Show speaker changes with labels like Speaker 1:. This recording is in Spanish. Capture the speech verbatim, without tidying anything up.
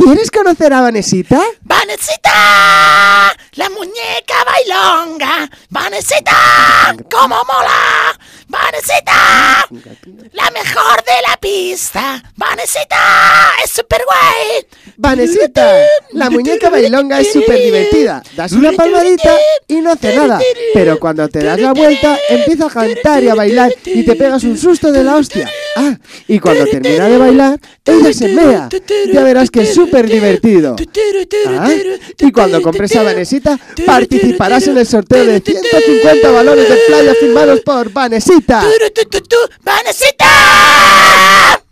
Speaker 1: ¿Quieres conocer a Vanesita?
Speaker 2: ¡Vanesita! ¡La muñeca bailonga! ¡Vanesita! ¡Cómo mola! ¡Vanesita! ¡La mejor de la pista! ¡Vanesita! ¡Es súper guay!
Speaker 1: Vanesita, la muñeca bailonga es súper divertida. Das una palmadita y no hace nada. Pero cuando te das la vuelta, empieza a cantar y a bailar y te pegas un susto de la hostia. Ah, y cuando termina de bailar, ella se mea. Ya verás que es súper divertido. Ah, y cuando compres a Vanesita, participarás en el sorteo de ciento cincuenta balones de playa firmados por Vanesita.
Speaker 2: ¡Vanesita!